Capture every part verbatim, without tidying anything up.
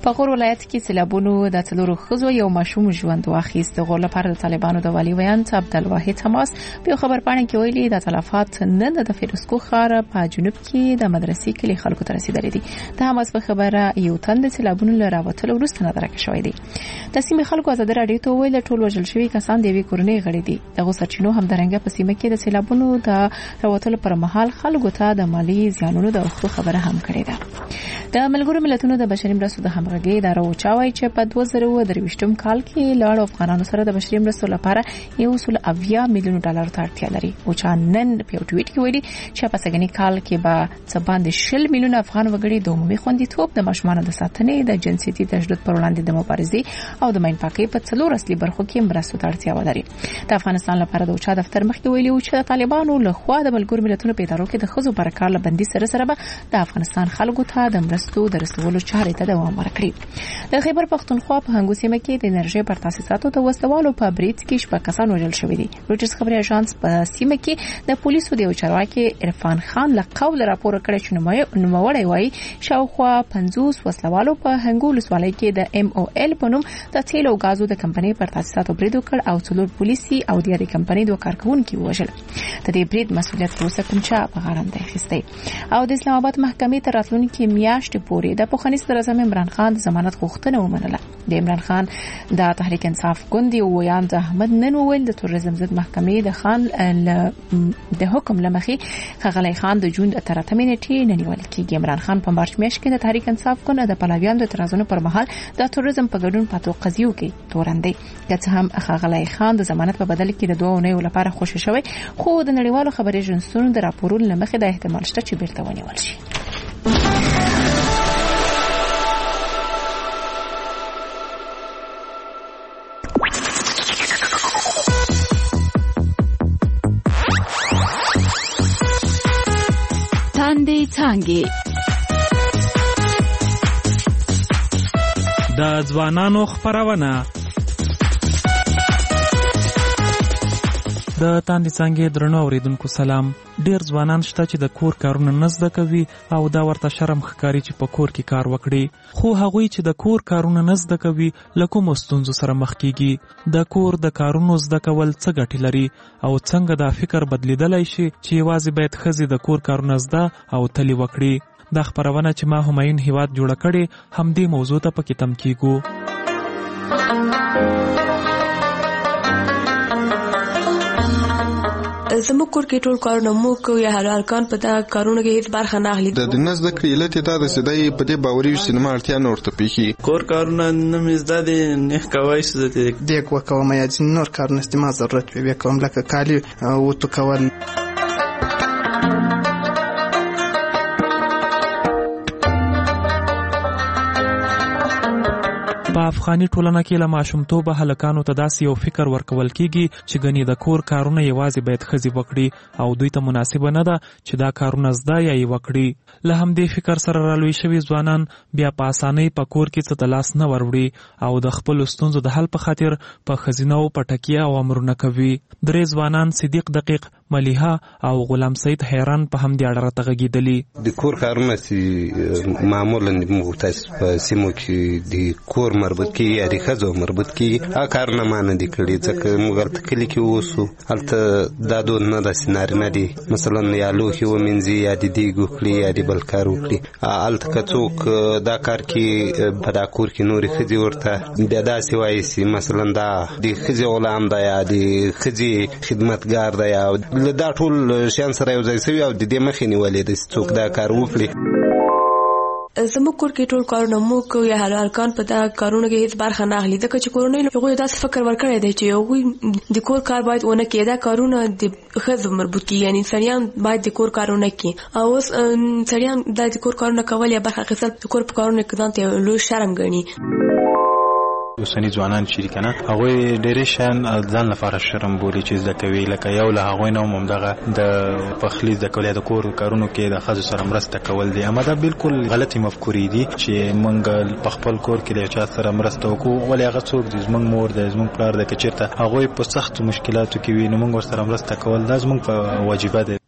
په غور ولایت کې سیلابونو د څلورو ښځو یو ماشوم ژوند واخیست. د غور لپاره د طالبانو د والي ویاند عبدالواحد حماس په خبر پاڼه کې ویلي د تلفات نن د فیروزکوه ښار په جنوب کې د مدرسې کلی خلکو ته رسیدلي دي. د حماس په خبره یو تن د سیلابونو له راوتلو وروسته نادرکه شوی دی. د سیمې خلکو ازادي راډیو ته ویل ټول وژل شوي کسان د یوې کورنۍ غړي دي. دغه سرچینو همدارنګه په سیمه کې د سیلابونو د راوتلو پر مهال خلکو ته د مالی زیانونو د اوښتو خبره هم کړې ده. د ملګرو ملتونو د بشري مرستو د همغږۍ اداره وچاوي چې په دوه زره او درویشتم کال کې لاړ افغانانو سره د بشري مرستو لپاره یو سل اویا میلیون ډالر ته اړتیا لري. وچا نن په یو ټویټ کې ویلي چې په سګنی کال کې به څه باندې شل میلیون افغان وګړي د عمومي خوندیتوب د ماشومانو د ساتنې د جنسیتي تشدد پر وړاندې د مبارزې او د ماین پاکۍ په څلور اصلي برخو کې مرستو ته اړتیا ولري. د افغانستان لپاره د وچا دفتر مخکې ویلي چې د طالبانو له خوا د ملګرو ملتونو په ادارو کې د ښځو پر کار لبندي سره سره به د افغانستان خلکو ته د مرستو د رسولو چارې ته دوام ورکړي. د خیبر پختونخوا په هنګو سیمه کې د انرژي پر تاسیساتو د وسوالو په بریټ کې شپږ کسان وژل شوي دي. روټرز خبري اژانس په سیمه کې د پولیسو د چارواکي عرفان خان له قول راپور کړی چې نوموړی وایي شاوخوا پنځوس وسوالو په هنګو ولسوالۍ کې د ام او ال په نوم د تیل او غازو د کمپنۍ پر تاسیساتو برید وکړ او څلور پولیسي او د یاري کمپنۍ دوه کارکونکي وژل. د دې برید مسؤلیت پروسه کوم چا په غاړه ده اخیسته. او د اسلام آباد محکمې تر راتلونکي میاشتې پورې د پوخني صدر اعظم عمران خان د ضمانت غوښتنه ومنله. د عمران خان د تحریک انصاف ګوند ویاند احمد نن وویل د تروریزم ضد محکمې د خان د حکم لمخې خغلی خان د جون تر اتمې نیټې ننیول کېږي. عمران خان په مارچ میاشت کې د تحریک انصاف ګوند د پلاویانو د اعتراضونو پر مهال د تروریزم په ګډون پاتو قضیو کې تورندې چې هم خغلی خان د ضمانت په بدل کې د دوه اونیو لپاره خوشی شوی، خو د نړیوالو خبري اژانسونو د راپورونو لمخې د احتمال شته چې بیرته ونیول شي. تاندې څانګې د ځوانانو خپرونه. د تاندې څانګې درنو اوریدونکو سلام. ډیر ځوانان شته چې د کور کارونه نه زده کوي او دا ورته شرم ښکاري چې په کور کې کار وکړي، خو هغوی چې د کور کارونه نه زده کوي له کومو ستونزو سره مخ کیږي. د کور د کارونو زده کول څه ګټې لري او څنګه دا فکر بدلیدلی شي چې یوازې باید ښځې د کور کارونه زده او تلې وکړي. دا خپرونه چې ما همایون هیواد جوړه کړې همدې موضوع ته پکې تم کیږو. زموږ کور کې ټول کارونه مو کوو یا حلال کان په دا کارونه کې هیڅ برخه نه اخلي. د دنیا زده کړې علت دا د سیدای په دې باوري سینما اړتیا نه ورته پیخي. کور کارونه نه مزدا دي نه کوي څه دي د کو کوم یا نور کارونه استعمال ضرورت وي کوم لکه کالی او تو کول. په افغاني ټولنه کې له ماشومتوبه هلکانو ته داسې یو فکر ورکول کیږي چې ګنې د کور کارونه یوازې باید ښځې وکړي او دوی ته مناسبه نه ده چې دا کارونه زده یا یې وکړي. له همدې فکر سره رالوی شوي ځوانان بیا په اسانۍ په کور کې څه ته لاس نه وروړي او د خپلو ستونزو د حل په خاطر په ښځینه‌و په ټکیه او امرونه کوي. درې ځوانان صدیق دقیق، ملیحه او غلام سید حیران په همدې اړه راته غږېدلي. د کور کارونه چې معمولا موږ تاسو په سیمو کې د کور مربوط کیږي یا د ښځو مربوط کیږي هغه کارونه ما نه دي کړي، ځکه موږ هلته کلي کې اوسو، هلته دا دود نه داسې نارینه دي مثلا یا لوښي ومینځي یا د دیګ وکړي یا د بل کار وکړي. هلته که څوک دا کار کې په دا کور کې نورې ښځې ورته بیا داسې وایي چې مثلا دا د ښځې غلام ده یا د ښځې خدمتګار ده یا له دا ټول شیان سره یو ځای سوي او د دې مخې نیولې ده چې څوک دا کار وکړي. زموږ کور کې ټول کارونه مو کوو یا حلال کان په دا کارونه کې هیڅ برخه نه اخلي، ځکه چې کورنۍ هغوی داسې فکر ورکړی دی چې هغوی د کور کار باید ونه کړي، دا کارونه د ښځو مربوط کړي، یعنې سړیان باید د کور کارونه کړي او اوس سړیان دا د کور کارونه کول یا برخه اخیستل د کور په کارونه کې ځان ته لوی شرم ګڼي. اوسني ځوانان چې کنه هغوی ډېرې شیان ځان لپاره شرم بولي چې زده کوي، لکه یو له هغوی نه هم همدغه د پخلي زده کول یا د کور کارونو کې د ښځو سره مرسته کول دي. اما دا بالکل غلطې مفکورې دي چې موږ په خپل کور کې د یو چا سره مرسته وکړو، ولې هغه څوک دی زموږ مور دی زموږ پلار دی، که چېرته هغوی په سختو مشکلاتو کې وي نو موږ ورسره مرسته کول دا زموږ په واجبه دی.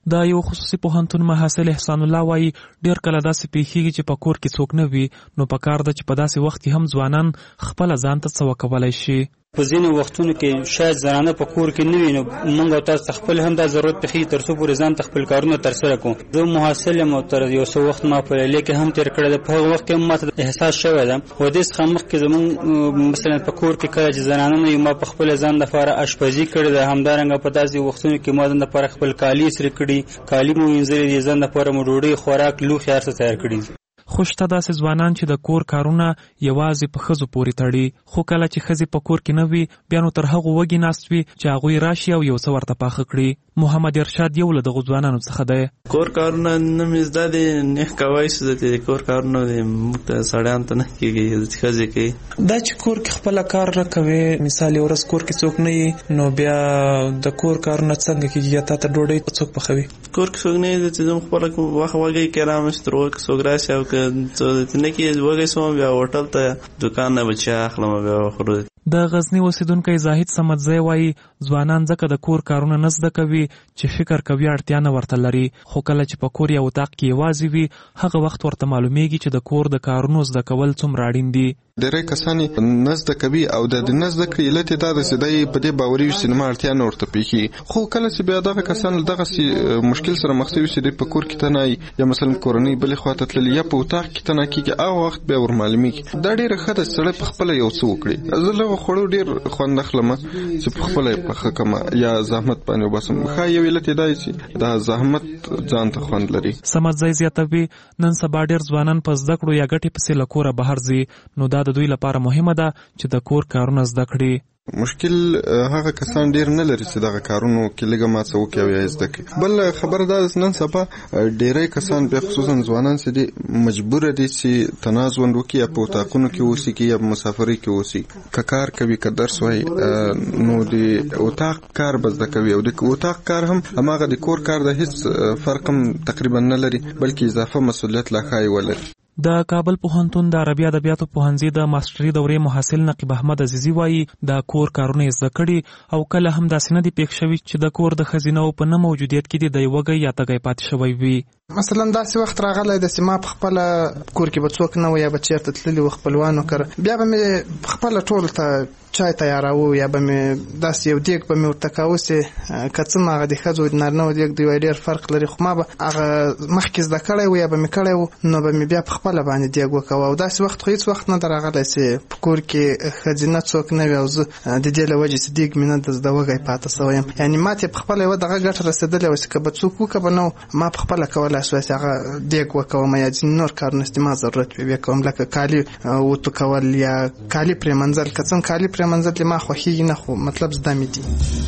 دا یو خصوصي پوهنتون محصل احسان الله وایي ډېر کله داسې پیښیږي چې په کور کې څوک نه وي نو په کار ده چې په داسې وخت کې هم ځوانان خپله ځان ته څه وکولی شي. په ځینو وختونو کې شاید زنانه په کور کې نه وي نو موږ او تاسو خپل هم دا ضرورت پېښېږي تر څو پورې ځان ته خپل کارونه ترسره کړو. زه محصل یم او تر یو څه وخت ما په لیلیه کې هم تېر کړی ده. په هغه وخت کې هم ماته احساس شوی ده و دې څخه مخکې زموږ مثلا په کور کې کله چې زنانه نه وي ما په خپله ځان دپاره اشپزي کړې ده. همدارنګه په داسې وختونو کې ما ځان دپاره خپل کالي استري کړي، کالي مو وینځلي دي، ځان دپاره مو ډوډۍ خوراک لوښي هر څه تیار کړي دي. خو شته داسې ځوانان چې د کور کارونه یوازې په ښځو پورې تړي، خو کله چې ښځې په کور کې نه وي بیا نو تر هغو وږي ناست وي چې هغوی راشي او یو څه ورته پاخه کړي. محمد ارشاد یو له دغو ځوانانو څخه دی. کور کارونه نه مې زده دي، نه کوای شو د کور کارونه موږ ته سړیانو ته نه کېږي، ښځې کوي. دا چې کور کې خپله کار نه کوي، مثال یو ورځ کور کې څوک نه وي نو بیا د کور کارونه څنګه کېږي؟ یا تا ته ډوډۍ څوک پخوي؟ کور کې څوک نه وي چې زه خپله وخت وږی کې رامشت تر وخت څوک راشي او که نه کې وږی سوم بیا هوټل ته دوکان نه بچی اخلم بیا خورو. د غزنی اوسیدونکی زاهد صمدزی وایي ځوانان ځکه د کور کارونه نه زده کوي چې فکر کوي اړتیا نه ورته لري، خو کله چې په کور یا اتاق کې یوازې وي هغه وخت ورته معلومیږي چې د کور د کارونو زده کول څومره اړین دي. ډېری کسان نه زده کوي او د نه زده کړې علت یې دا ده چې دی په دې باوري وي چې زما اړتیا نه ورته پېښېږي. خو کله چې بیا دغه کسان له دغسې مشکل سره مخ شوي چې دی په کور کې تنه یا مثلا کورنۍ بلې خوا ته تللي یا په اتاق کې تنه کېږي، هغه وخت بیا ور معلومېږي. دا ډېره ښه ده چې سړی په خپله یو څه وکړي. زه له هغو خوړو ډېر خوند اخلم چې په خپله یې پخه کړم یا زحمت باندې وباسم. ښایي یو علت یې دا چې دا زحمت ځان ته خوند لري. صمدزی زیاتوي نن سبا ډېر ځوانان په زده کړو یا ګټې پسې له کوره بهر ځي، نو دا د دوی لپاره مهمه ده چې د کور کارونه زده کړي. مشکل هغه کسان ډیر نه لري چې دغه کارونو کې لږه ما څه وکړي او یا زده کړي. بل خبره دا ده نن سبا ډیری کسان بیا خصوصا ځوانان چې دي مجبوره دي چې تناز ژوند وکړي یا په اتاقونو کې اوسي یا په مسافرۍ کې اوسي. که کار کوي که درس وایي نو د اتاق کار به زده کوي او د اتاق کار هم هماغه د کور کار د هیڅ فرق هم تقریبا نه لري بلکې اضافه مسؤلیت لا ښایي ولري. د کابل پوهنتون د عربي ادبیاتو پوهنځي د ماستري دورې محصل نقیب احمد عزیزي وایي د کور کارونه یې زده کړي او کله هم داسې نه دي پېښ شوي چې د کور د ښځینه‌و په نه موجودیت کې دې د وږی یا تږی پاتې شوی وي. مثلا داسې وخت راغلی ده چې ما په خپله کور کې به څوک نه و یا به چېرته تللي و خپلوانو کره، بیا به مې خپله ټول ته چای تیاراوه یا به مې داسې یو دیګ به مې ورته کاوه چې که څه هغه د ښځو د نارینهو دیګ دی ډېر فرق لري، خو ما به هغه مخکې زده کړی و یا به مې کړی و نو به مې بیا په خپله باندې دیګ وکوه. او داسې وخت خو هېڅ وخت نه ده راغلی چې په کور کې ښځینه څوک نه وي او زه د دې له وجې چې دیګ مې نه د زده وږی پاته سوی یم. یعنې ما ته یې په خپله یوه دغه ګټه رسېدلې وه چې که به څوک وکړه به نه ما په خپله کولی شوی چې هغه دیګ وکوم یا ځینې نور کارونه چې ما ضرورت وي بیا کوم، لکه کالي وتو کول یا کالي پرېمنځل. که څنګه کالي پرېمنځل ما خوښېږي نه، خو مطلب زده مې دي.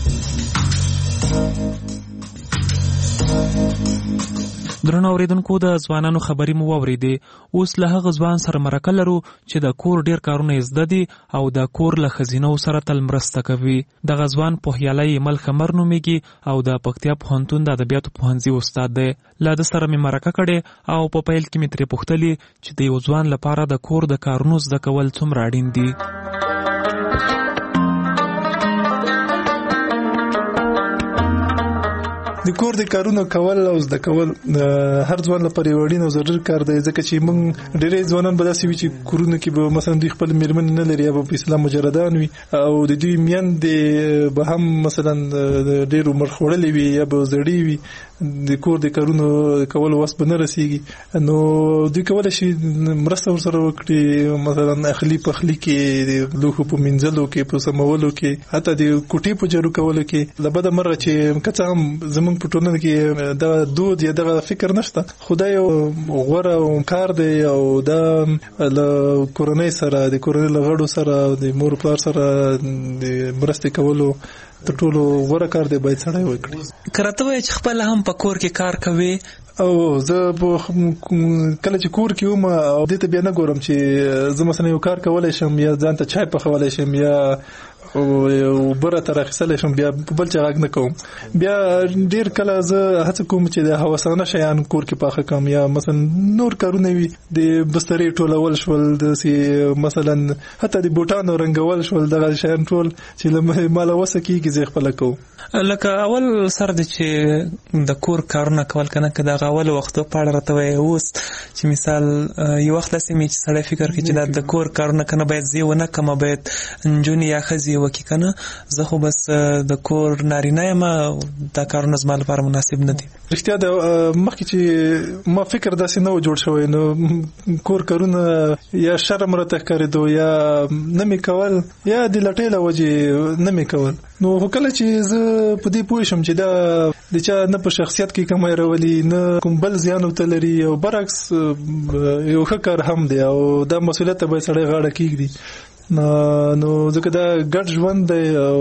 درنو اوریدونکو د ځوانانو خبرې مو واورېدې. اوس له هغه ځوان سره مرکه لرو چې د کور ډیر کارونه یې زده دي او د کور له ښځینه‌و سره تل مرسته کوي. دغه ځوان پوهیالی مل خمر نومیږي او د پکتیا پوهنتون د ادبیاتو پوهنځي استاد دی. له ده سره مې مرکه کړې او په پیل کې مې ترې پوښتلې چې د یو ځوان لپاره د کور د کارونو زده کول څومره اړین دي. د کور د کارونو کول او زده کول هر ځوان لپاره یو اړین او ضروري کار دی، ځکه چې موږ ډېری ځوانان به داسې وي چې کورونو کې به مثلا دوی خپل میرمنې نه لري یا به په اسلام مجردان وي او د دوی میندې به هم مثلا ډېر عمر خوړلې وي یا به زړې وي، د کور د کارونو کولو وس به نه رسېږي. نو دوی کولی شي مرسته ورسره وکړي، مثلا اخلي پخلي کې، د لوښو په مینځلو کې، په سمولو کې، حتی د کوټې په جارو کولو کې. له بده مرغه چې که څه هم زموږ په ټولنه کې دا دود یا دغه فکر نشته، خو دا یو غوره کار دی او دا له کورنۍ سره، د کورنۍ له غړو سره، د مور پلار سره د مرستې کولو تر ټولو غوره کار دی، باید سړی وکړي. که راته وایې چې خپله هم په کور کې کار کوې؟ او زه کله چې کور کې وم او دې ته بیا نه ګورم چې زه مثلا یو کار کولی شم یا ځان ته چای پخولی شم یا او بره تر اخیستلی شم بیا بل چا غږ نه کوم. بیا ډیر کله زه هڅه کوم چې د هوسانه شیان کور کې پاخه کم، یا مثلا نور کارونه وي د بسترې ټولول شول، د مثلا حتی د بوټانو رنګول شول، دغه شیان ټول چې له ماله وسه کېږي زه خپله کوم. لکه اول سر دی چې د کور کارونه کول کنه که دغه اول وختو په اړه راته وایې اوس چې مثال یو وخت داسې مې چې سړی فکر کوي چې دا د کور کارونه کنه باید زه ونه کړم، باید نجونې یا ښځې وکړي کنه، زه خو بس د کور نارینه یم، دا کارونه زما لپاره مناسب نه دي. رښتیا د مخکې چې ما فکر داسې نه و جوړ شوی، نو کور کارونه یا شرم راته ښکارېدو یا نه مې کول یا د لټۍ له وجې نه مې کول. نو خو کله چې زه په دې پوه شم چې دا د چا نه په شخصیت کې کمی راولي نه کوم بل زیان ورته لري او برعکس یو ښه کار هم دی او دا مسؤلیت ته باید سړی غاړه کېږدي. نو ځکه دا ګډ ژوند دی او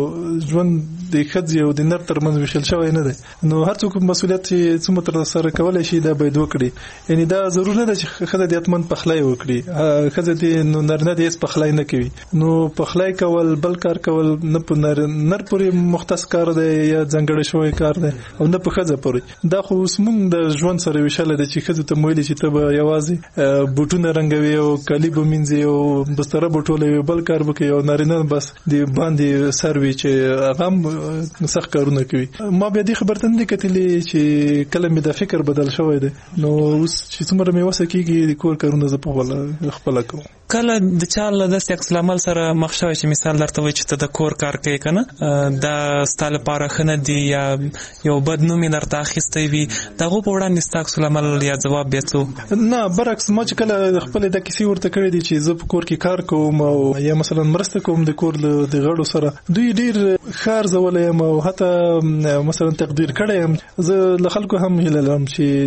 ژوند د ښځې او د نر ترمنځ ویشل شوی نه دی، نو هر څوک مسؤلیت چې څومره ترسره کولی شي دا باید وکړي. یعنی دا ضرور نه ده چې ښځه دې حتماً پخلی وکړي، ښځه دې نو نارینه دې هېڅ پخلی نه کوي، نو پخلی کول بل کار کول نه په نر پورې مختص کار دی یا ځانګړی شوی کار دی او نه په ښځه پورې. دا خو اوس موږ د ژوند سره ویشلی دی چې ښځو ته مو ویلي چې ته به یوازې بوټونه رنګوي او کالي به مینځي او بستره به ټولوي، بل کار به کوي، او نارینه بس د باندې سر وي چې هغه هم سخت کارونه کوي. ما بیا دې خبر ته نه کتلې چې کله مې دا فکر بدل شوی دی، نو اوس چې څومره مې وسه کېږي د کور کارونه زه په خپله کوم. کله د چا له داسې عکس العمل سره مخ شوی چې مثال درته وایي چې ته د کور کار کوې که نه، دا ستا لپاره ښه نه دي یا یو بد نوم یې درته اخیستی وي، د هغو په وړاندې ستا عکس العمل یا ځواب بیا څه؟ نه برعکس، ما چې کله خپلې دا کیسې ورته کړې دي چې زه په کور کې کار کوم او یا مثلا مرسته کوم د کور د غړو سره، دوی ډیر ښه ارزولی یم او حتی مثلا تقدیر کړی یم. زه له خلکو هم هیله لرم چې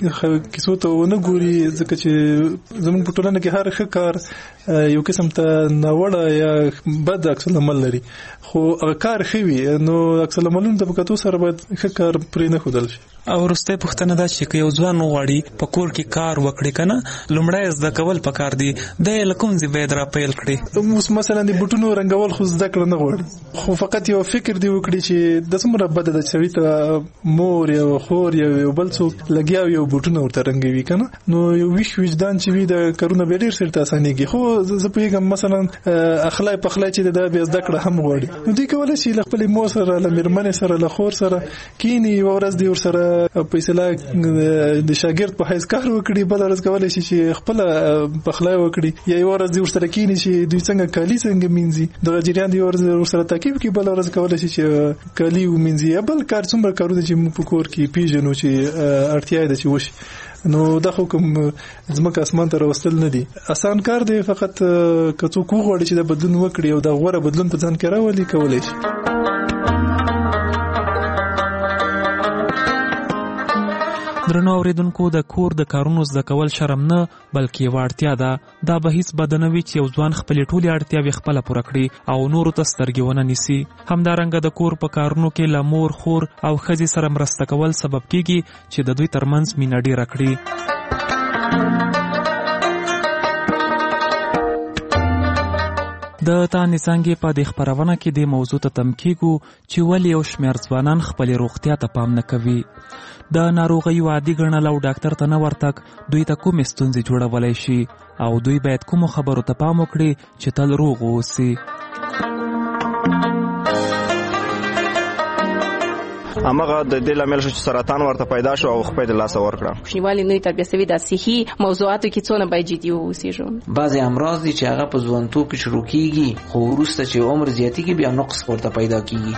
دې کیسو ته ونه ګوري، ځکه چې زموږ په ټولنه کې هر ښه کار یو قسم ته ناوړه یا بد عکس العمل لري، خو هغه کار ښه وي نو عکس العملونو ته په کتو سره باید ښه کار پرې نه ښودل شي. او وروستی پوښتنه دا چې که یو ځوان وغواړي په کور کې کار وکړي که نه، لومړی زده کول پکار دي، دی له کوم ځای باید را پیل کړي؟ اوس مثلا د بوټونو رنګول خو زده کړه نه غواړي، خو فقط یو فکر دی وکړي چې د څومره بده ده چې سړي ته مور یا خور یا یو بل څوک لګیا وي او بوټونه ورته رنګوي که نه، نو یو ویښ وجدان چې وي د کارونه بیا ډېر سرته اسانېږي. خو زه پوهېږم مثلا اخلی پخلی چې دا بیا زده کړه هم غواړي، نو دوی کولی شي له خپلې مور سره له مېرمنې سره له خور سره کښېني، یوه ورځ دې ورسره په اصطلاح د شاګرد په حیث کار وکړي، بله ورځ کولی شي چې خپله پخلی وکړي، یا یوه ورځ دې ورسره کښېني چې دوی څنګه کالي څنګه مینځي، دغه جریان دې ورسره تعقیب کړي، بله ورځ کولی شي چې کالي ومینځي، یا بل کار څومره کارونه چې موږ په کور کې پیژنو چې اړتیا ده چې وشي. نو دا خو کوم ځمکه اسمان ته راوستل نه دي، اسان کار دی، فقط که څوک وغواړي چې دا بدلون وکړي او دا غوره بدلون په ځان کې راولي کولی شي. درنو اوریدونکو، د کور د کارونو زده کول شرم نه بلکې یوه اړتیا ده. دا به هیڅ بده نه وي چې یو ځوان خپلې ټولې اړتیاوې خپله پوره کړي او نورو ته سترګې ونه نیسي. همدارنګه د کور په کارونو کې له مور، خور او ښځې سره مرسته کول سبب کیږي چې د دوی ترمنځ مینه ډیره کړي. د تانې څانګې په دې خپرونه کې د موضوع ته تم کیږو چې ولې یو شمېر ځوانان خپلې روغتیا ته پام نه کوي. د ناروغیو عادي ګڼل او ډاکټر ته نه ورتګ دوی ته کومې ستونزې جوړولی شي او دوی باید کومو خبرو ته پام وکړي چې تل روغ واوسي. همغه د دې لامل شو چې سرطان ورته پیدا شو او خپل د لاسه ورکړه. کوچنیوالی نوې تربیه سوي د صحي موضوعاتو کې څونه باید جدي واوسېږو. بعضې امراض دي چې هغه په ځوانتوب کې شروع کیږي خو وروسته چې عمر زیاتېږي بیا نقص ورته پیدا کیږي.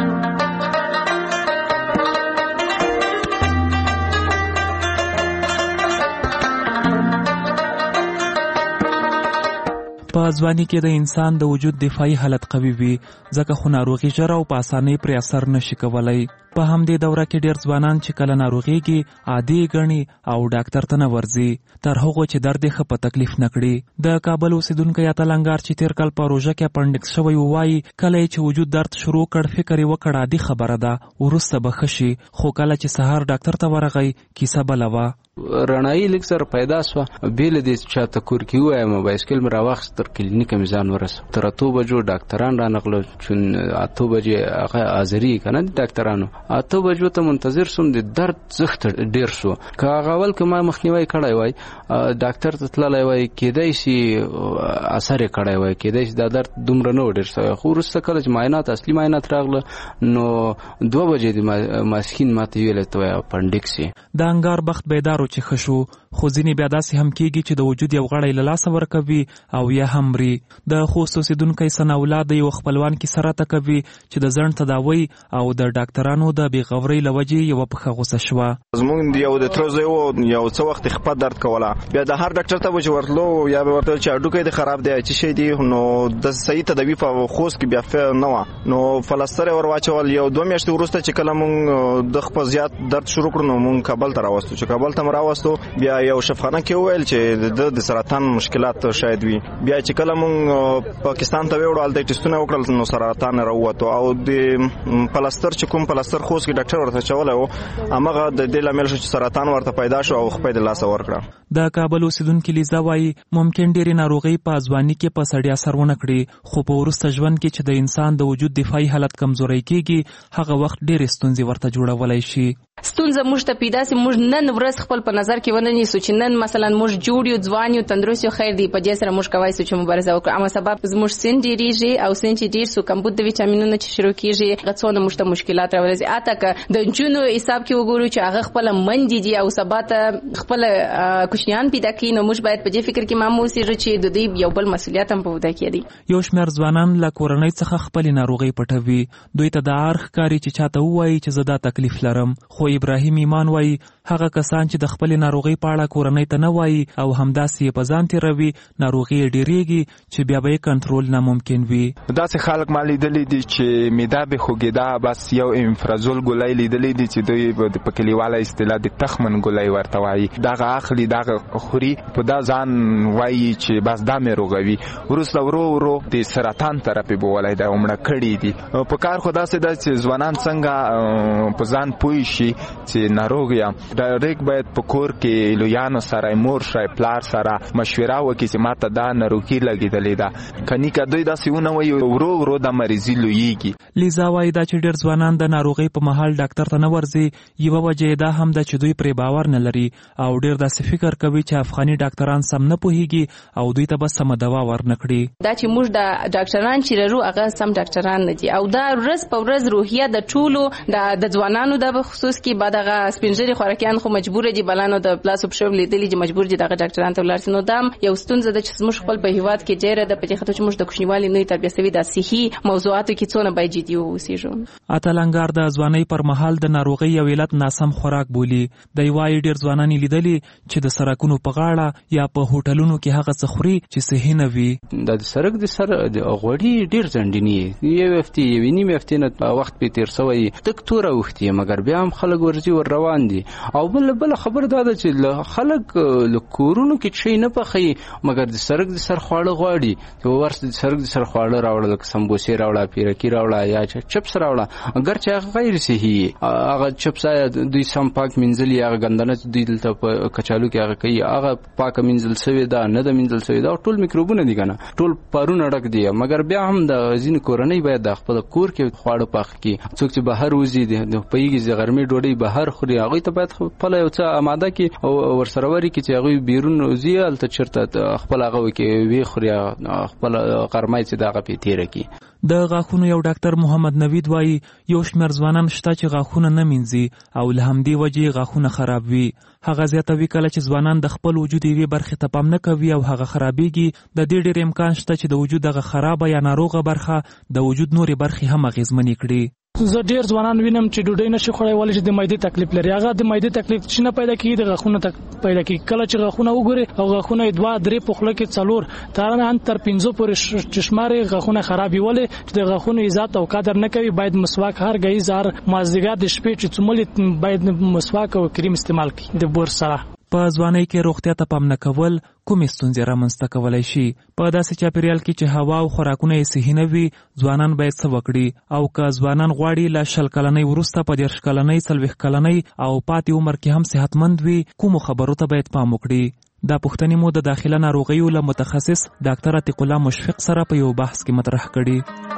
په ځواني کې د انسان د وجود دفاعي حالت قوي وي، ځکه خو ناروغي ژر او په اسانۍ پرې اثر نشي کولی. په همدې دوره کې ډیر ځوانان چې کله ناروغيږي عادي ګڼي او ډاکټر ته نه ورځي تر هغو چې درد یې ښه په تکلیف نه کړي. د کابل اوسیدونکی اتلنګار چې تیر کال په روژه کې اپنډکس شوی وایي کله چې وجود درد شروع کړ فکر یې وکړ عادي خبره ده وروسته به ښه شي، خو کله چې سهار ډاکټر ته ورغی کیسه بله وه. رڼایي لږ سره پیدا سوه، بې له دې چې چاته کور کې ووایم بایسکل مې راواخیست تر کلینیکه مې ځان ورسو. تر اتو بجو ډاکټران رانغله، چون اتو بجې هغه حاضري که نه د ډاکټرانو، اتو بجو ته منتظر سوم. د درد زښت ډېر شو. که هغه اول که ما مخنیوی کړی وای ډاکټر ته تللی وای کیدای شي اثر یې کړی وای، کیدای شي دا درد دومره نه و ډېر سوی. خو وروسته کله چې معاینات اصلي معاینات راغله نو دوه بجې د ماسپښین ما ته ویلی ته وایي اپنډکس یې. د انګار بخت بیدار چې ښه شو، خو ځینې بیا داسې هم کېږي چې د وجود یو غړی له لاسه ورکوي او یا هم مري. د خوست اوسیدونکی ثناءالله د یو خپلوان کیسه راته کوي چې د ځنډ تداوی او د ډاکټرانو د بېغورۍ له وجې یوه پښه غوسه شوه. زموږ یو د تره زوی و، یو څه وخت خپه درد کوله، بیا د هر ډاکټر ته به چې ورتلو یا به ورته چې هډوکی دې خراب دی څه شی دی، نو د صحیح تداوي په خوست کې بیا نه وه. نو فلسطر یې ور واچول. یو دوه میاشتې وروسته چې کله مونږ د خپل زیات درد شروع کړو نو مونږ کابل ته راوستو. چې کابل ته راوستو بیا یو شفاخانه کې وویل چې د سرطان مشکلات شاید وي. بیا چې کله مونږ پاکستان ته وړو هلته ټیسټونه وکړل نو سرطان راووتو. او د پلستر چې کوم پلستر خوست کې ډاکټر ورته چولی و همغه د دې لامل شو چې سرطان ورته پیدا شو او خپې د لاسه ورکړه. د کابل اوسیدونکي لیزا وایي ممکن ډېرې ناروغۍ په ځواني کې په سړي اثر ونه کړي، خو په وروسته ژوند کې چې د انسان د وجود دفاعي حالت کمزوری کېږي هغه وخت ډېرې ستونزې ورته جوړولی شي. ستونزه موږ ته پیدا سي، موږ نن ورځ خپل په نظر کې ونه نیسو چې نن مثلا موږ جوړ یو ځوان یو تندرست یو خیر دی په دې سره موږ کوای سو چې مبارزه وکړو. اما سبب زموږ سن ډیریږي او سن چې ډیر سو کمبود د ویټامینونو چې شروع کیږي غڅونه موږ ته مشکلات راولي. اته که د جنونو حساب کې وګورو چې هغه خپل منډي دي او سبات خپل کوشنیان پیدا کړي نو موږ باید په دې فکر کې مامو سي چې د دې یو بل مسولیت هم په ودا کې دي. یو شمېر ځوانان له کورنۍ څخه خپل ناروغي پټوي، دوی ته د ارخ کاری چې چاته وایي چې زه دا تکلیف لرم. خو ابراهیم ایمان وایي هغه کسان چې د خپل ناروغي په اړه کورنۍ ته نه وایي او همداسې په ځان تیروي ناروغي یې ډېرېږي چې بیا به یې کنټرول ناممکن وي. داسې خلک ما لیدلی دي چې معده به خوږېده بس یو امفرازول ګولۍ لیدلی دي چې دوی په کلیواله اصطلاح د تخمن ګولۍ ورته وایي، دغه اخلي دغه خوري په دا ځان وایي چې بس دا مې روغوي. وروسته ورو ورو د سرطان طرف یې بولی دی او مړه کړي دي. په کار خو داسې ده چې ځوانان څنګه په ځان پوه شي چې ناروغ یم. ډایرکټ باید په کور کې لویانو سره مور سره پلار سره مشوره وکړي چې ماته دا ناروغي لګېدلې ده، کني که دوی داسې ونه وایي ورو ورو د مریضي لویږي. لیزا وایي دا چې ډېر ځوانان د ناروغۍ په مهال ډاکټر ته نه ورځي یوه وجه یې دا هم ده چې دوی پرې باور نه لري او ډېر داسې فکر کوي چې افغاني ډاکټران سم نه پوهېږي او دوی ته به سمه دوا ورنه کړي. دا چې موږ د ډاکټران چې لرو هغه سم ډاکټران نه دي او دا ورځ په ورځ روحیه د ټولو د ځوانانو د بخصوص کې بعد هغه سپینځري خوراکیان خو مجبور دي بلانو د پلاس اپ شو لیدلی چې مجبور دي دغه ډاکټران ته ولاړ شي. نو دا یو ستونزه ده چې موږ خپل په هیواد کې ډېره د پدې خاطر چې موږ د کوچنیوالي نه تربیه سوي د صحي موضوعاتو کې څونه باید جدي واوسېږو. اتلنګار د ځوانۍ پر مهال د ناروغۍ یو علت ناسم خوراک بولي. د یوای ډېر ځوانان لیدلي چې د سرکونو په غاړه یا په هوټلونو کې هغه څه خوري چې صحي نه وي. د سرک د سر د غوړي ډېر ځنډنی یو هفته یو نیم هفته نه وخت په تیر سوی تک تور وختي مګر بیا هم خلک ورځي ور روان دي. او بل بل خبر دا ده چې خلک له کورونو کې شي نه پخي مګر د سرک د سر خواړه غواړي. چې ورس د سرک د سر خواړه راوړل لکه سمبوسې راوړه پیرکی راوړه یا چپس راوړه اگر چې هغه غیر صحي هغه چپس دوی سم پاک منځلي هغه ګندنه دوی دلته په کچالو کې هغه کوي هغه پاک منځل سوی دا نه د منځل سوی دا ټول میکروبونه دي کنه ټول پارونه ډک دي مګر بیا هم د ځین کورنۍ باید د خپل کور کې خواړه پاک کړي. څوک چې بهر وځي د پېږي د غرمې ډوډۍ بهر خوري هغه ته باید خپل یو څه آماده کړي او ورسره وري کې چې هغه بیرون وځي الته چرته خپل هغه کې وی خوري خپل غرمې چې دغه په تیر کې. د غاښونو یو ډاکټر محمد نوید وایي یو شمېر ځوانان شته چې غاښونه نه مینځي او له همدې وجې غاښونه خراب وي. هغه زیاتوي کله چې ځوانان د خپل وجود یوې برخې ته پام نه کوي او هغه خرابېږي، د دې ډېر امکان شته چې د وجود دغه خرابه یا ناروغه برخه د وجود نورې برخې هم اغېزمنې کړي. زه ډیر ځوانان وینم چې ډوډۍ نشي خوړای ولې چې د معدې تکلیف لري. هغه د معدې تکلیف چې نه پیدا کیږي د غاښونو تک پیدا کیږي. کله چې غاښونه وګوري او غاښونه دوه درې په خوله کې څلور تر نه تر پنځه پورې چشماري غاښونه خرابي ولې چې د غاښونو عزت او قدر نه کوي. باید مسواک هر غي زار مازدیګر د شپې چې څومره باید مسواک او کریم استعمال کړي د بور سره. په ځوانۍ کې روغتیا ته پام نه کول کومې ستونزې رامنځته کولی شي؟ په داسې چاپیریال کې چې هوا او خوراکونه یې صحي نه وي، ځوانان باید څه وکړي؟ او که ځوانان غواړي له شل کلنۍ وروسته په دېرش کلنۍ، څلوېښت کلنۍ او پاتې عمر کې هم صحتمند وي، کومو خبرو ته باید پام وکړي؟ دا پوښتنې مو د داخله ناروغیو له متخصص ډاکټر عتیق الله مشفق سره په یو بحث کې مطرح کړي.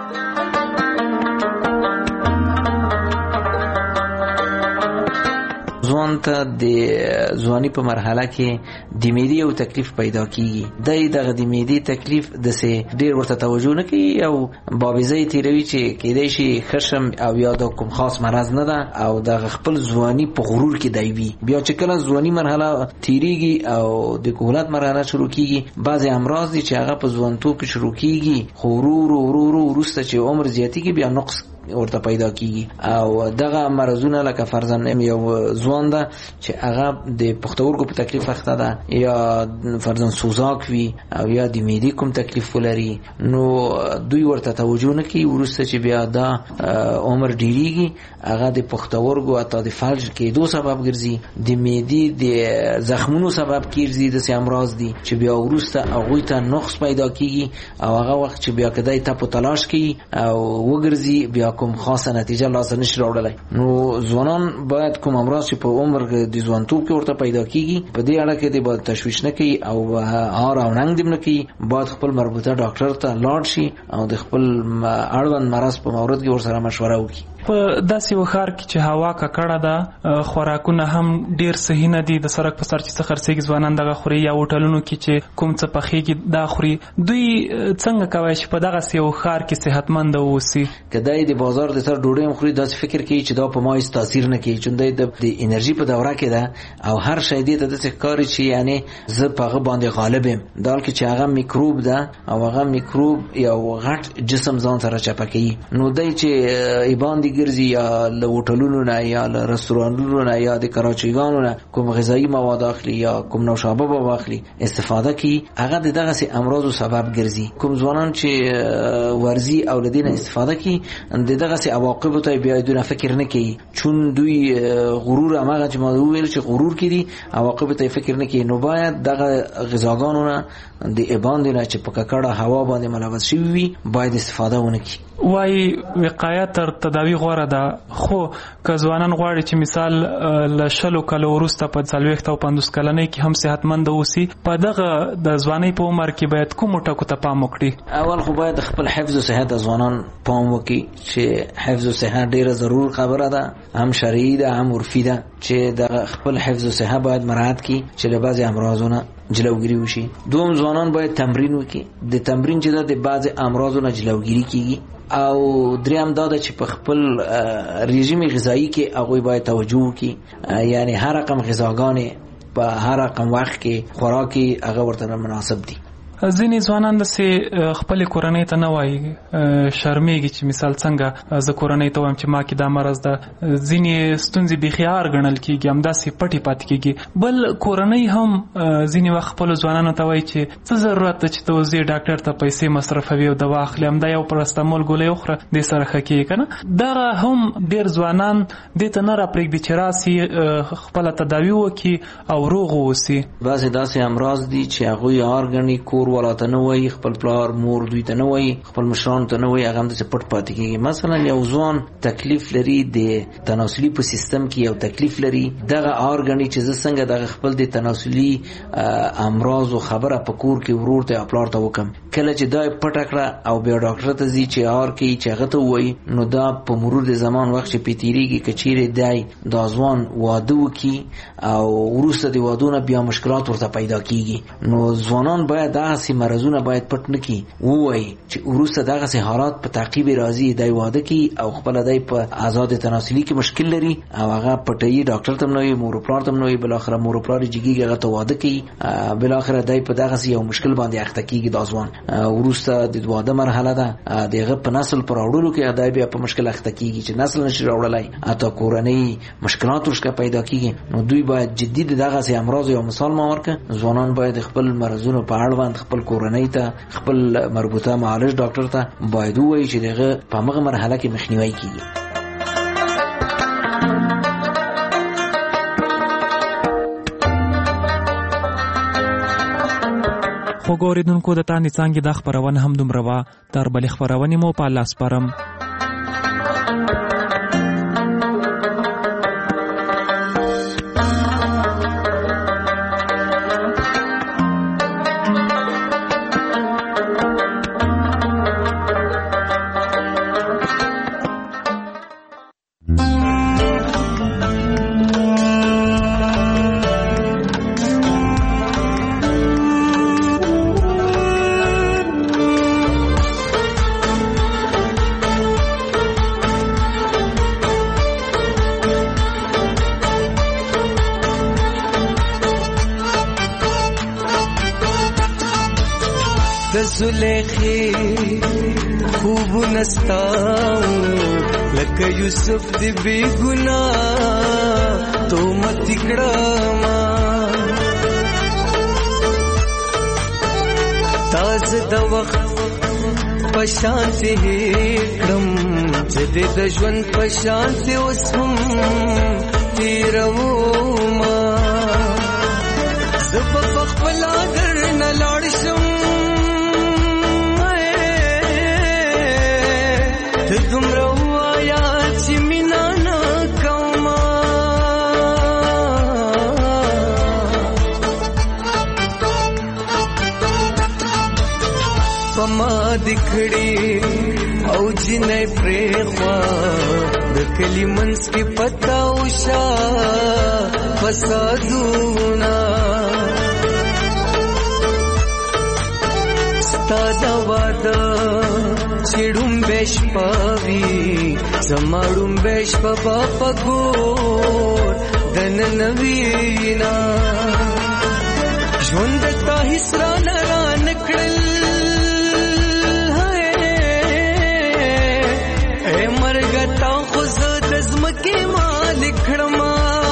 ځوان ته د ځواني په مرحله کې د معدې یو تکلیف پیدا کیږي. د دغه د معدې تکلیف د سه ډیر ورته توجه نه کوي او بابیزه تیروي چې کېدای شي خشم او یا د کوم خاص مرض نه ده او د خپل ځواني په غرور کې دی وي. بیا چې کله ځواني مرحله تیریږي او د کهولت مرحله شروع کیږي، بعضی امراض دي چې هغه په ځوانتوب کې شروع کیږي، خو ورو ورو ورو وروسته چې عمر زیاتیږي بیا نقص ورته پیدا کیږي. او دغه مرزونه لکه فرضاً یو ځوان ده چې هغه د پښتورګو په تکلیف اخته ده یا فرضاً سوزاک وي او یا د معدې کوم تکلیف ولري، نو دوی ورته توجه نه کوي. وروسته چې بیا دا عمر ډیریږي هغه د پښتورګو اته د فلج کېدو سبب ګرځي، د معدې د زخمونو سبب کیږي. د سه امراض دي چې بیا وروسته هغه ته نقص پیدا کیږي او هغه وخت چې بیا کدی ته په تلاش کوي او وګرځي بیا کوم خاصه نتیجه لاسته نشي راوړلای. نو ځوانان باید کوم امراض چې په عمر د ځوانتوب کې ورته پیدا کیږي په دې اړه کې د باید تشویش نه کوي او هار او ننګ دې نه کوي. باید خپل مربوطه ډاکټر ته لاړ شي او د خپل اړوند مرض په مورد کې ورسره مشوره وکړي. په داسې وخار کې چې هوا ککړه ده، خوراکونه هم ډیر صحیح نه دي، د سړک په سر چې څه خرڅېږي ځوانان دغه خوري یا هوټلونو کې چې کوم څه پخېږي دا خوري. دوی څنګه کولی شي په دغسې یو ښار کې صحتمند واوسي؟ که دی د بازار د سر ډوډۍ هم خوري داسې فکر کوي چې دا په ما هېڅ تاثیر نه کوي، چون دی د انرژي په دوره کې ده او هر شی دې ته داسې ښکاري چې یعنې زه په هغه باندې غالب یم، دا حال کې چې هغه میکروب ده او هغه میکروب یو غټ جسم ځان سره چپه کوي. نو دی چې ایبان ګرځي یا له هوټلونو نه یا له رستورانونو نه یا د کراچیګانو نه کوم غذایی مواد اخلي یا کوم نوشابه به واخلي استفاده کوي، هغه د دغسې امراضو سبب ګرځي. کوم ځوانان چې ورزي او له دې نه استفاده کوي د دغسې عواقبو ته بیا دونه فکر نه کوي، چون دوی غرور هماغه چې ما وویل چې غرور کې دي عواقبو ته فکر نه کوي. نو باید دغه غذاګانو نه د ایبان دی نه چې په ککړه هوا باندې ملوث شوي وي باید استفاده ونه کړي. وای وقایه تر تداوی غوره ده، خو که ځوانان غواړي چې مثال له شلو کلو وروسته په څلوېښت او پنځوس کلنۍ کې هم صحتمند اوسي، په دغه د ځوانۍ په عمر کې باید کومو ټکو ته پام وکړي؟ اول خو باید خپل حفظ او صحت ځوانان پام وکړي چې حفظ او صحت ډیره ضرور خبره ده، هم شرعي ده هم عرفي ده، چې د خپل حفظ او صحت باید مراعات کړي چې له بعضې امراضونه جلوگیری وشي. دوم ځوانان باید تمرین وکړي، د تمرین چې ده د بعضې امراضو نه جلوگیری کیږي. او دریم دا ده چې په خپل رژیم غذایی کې هغوی باید توجه وکړي، یعنی هر رقم غذاګانې په هر رقم وخت کې خوراکي هغه ورته مناسب دي. ځینې ځوانان داسې خپلې کورنۍ ته نه وایي، شرمېږي چې مثال څنګه زه کورنۍ ته وایم چې ما کې دا مرض ده. ځینې ستونزې بیخي هار ګڼل کېږي، همداسې پټې پاتې کېږي. بل کورنۍ هم ځینې وخت خپلو ځوانانو ته وایي چې څه ضرورت ده چې ته اوس ځې ډاکټر ته پیسې مصرفوي او دوا اخلي، همدا یو پرستمول ګولۍ وخوره دې سره ښه کېږي که نه. دغه هم ډېر ځوانان دې ته نه راپرېږدي چې راسي خپله تداوي وکړي او روغ واوسي. بعضې داسې امراض دي چې هغوی هار ګڼي، کور والا ته نه وایي، خپل پلار مور دوی ته نه وایي، خپل مشرانو ته نه وایي، هغه همداسې پټ پاتې کېږي. مثلا یو ځوان تکلیف لري د تناسلي په سیستم کې یو تکلیف لري، دغه هار ګڼي چې زه څنګه دغه خپل د تناسلي امراضو خبره په کور کې ورور ته یا پلار ته وکړم، کله چې دا پټ کړه او بیا ډاکټر ته ځي چې اور کوي چې هغه ته وایي نو دا په مرور د زمان وخت چې پیتیریږي کچیرې دی دا ځوان واده وکي او وروسته د وادونه بیا مشکلات ورته پیدا کیږي نو ځوانان باید دغه مرزونه باید پټ نکي وایي چې وروسته دغه سي حالات په تعقیب راځي دی واده کی او خپل دی په آزاد تناسلي کې مشکل لري او هغه پټي ډاکټر تم نوې مور پلار تم نوې بل اخر مور پلار جګیږي هغه ته واده کی بل اخر دی په دغه سي یو مشکل باندې اخته کیږي دا ځوان وروسته د واده مرحله ده دغه په نسل پر اورلو کې دی بیا په مشکل اخته کیږي چې نسل نشي راوړلای اته کورنۍ مشکلات ورشکه پیدا کیږي نو دوی باید جدي دغه سي امراض یو مثال ما ورکه ځوانان باید خپل مرزونو په اړه باندې خپل کورنۍ ته خپل مربوطه معالج ډاکټر ته باید وایي چې دغه په هغه مرحله کې مخنیوي کیږي. خو ګوریدونکو د تانې څانګې د خبرونه هم دومره وه تر بلې خبرونې مو په لاس سپارم. زلیخی خوب نستاؤ لکه یوسف دی بی گناہ تو مت کڑاما تاز د وخت پشانتی کړم جدي د ژوند پشانتی اوس هم تیروما زب خپل اگر نه لاړ شم دومره وایا چې مینا نه کومه په ما دکړې او جنې پرېخوا د کلي منځ کې پتا وشا فسادونه ستا د واده چړم بشپاوی زماړم بشپ په ګور دن نوینا ژوند تا هسرا نران کړل اے مرګ تا خو زد زمکه مالک کړما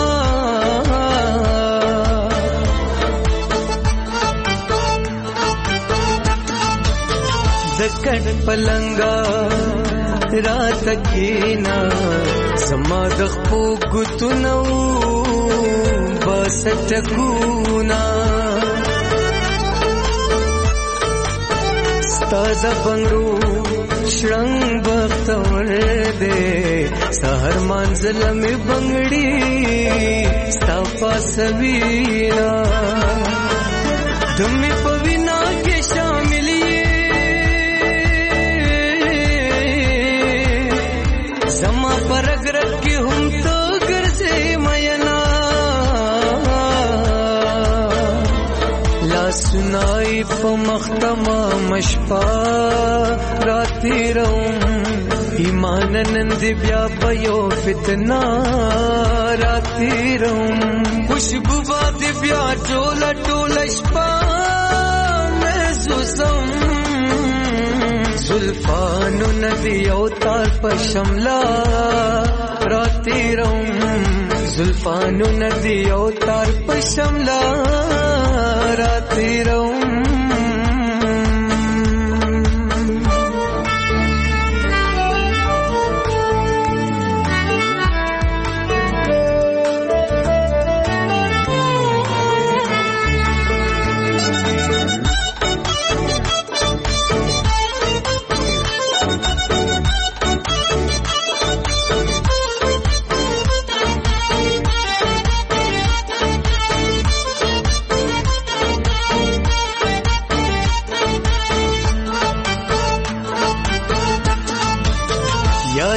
دکړ پلنګا رات کینا سما د خو ګتنو بس ټکونا ستاد بنگرو شرنګ بختور دے سحر منزل می بنگړي ستا پاسوینا دمه پوینا کې شاملې زما پرګ رګ کې هم تو ګرځې مینا لا سنای په مختما مشپا راتی روم ایمان نند بیا پيو فتنا راتی روم خوشبو باد بیا ټول ټول شپا محسوسم زلفانو ندی او تار پشملا راتی روم زلفانو ندی او تار پشملا راتی روم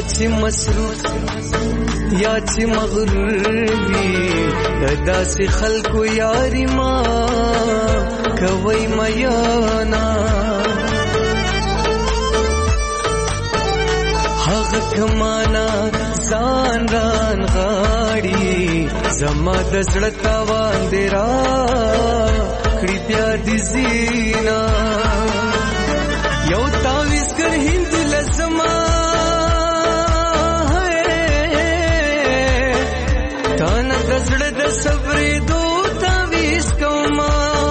چې مصروف یا چې مغرور وي داسې خلکو یاري ما کوي میانا هغه کمانا ځان ران غاړي زما د زړه تاوان دی را کړي بیا دې زینا یو تاویز کړ هند لزما تانا د زړه د صبرې دو تاویز کوما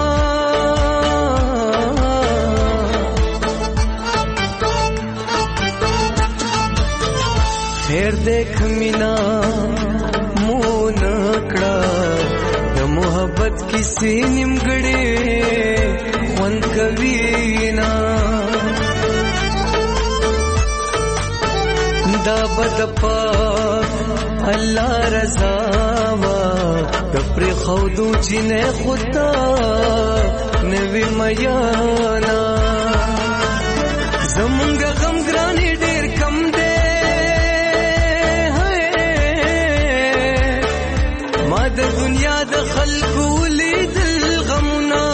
خیر دیکھ مینا مون کړه د محبت کیسې نیمګړې خوند کوي نا دا بد پاک الله رضا وا د پر خودو چې نه خدا نوی میانا زمونږ غم ګرانی ډیر کم دی د دنیا د خلقو لیدل غمنا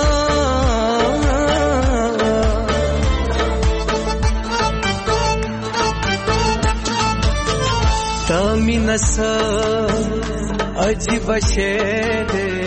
تا مینسا عجیب شی دی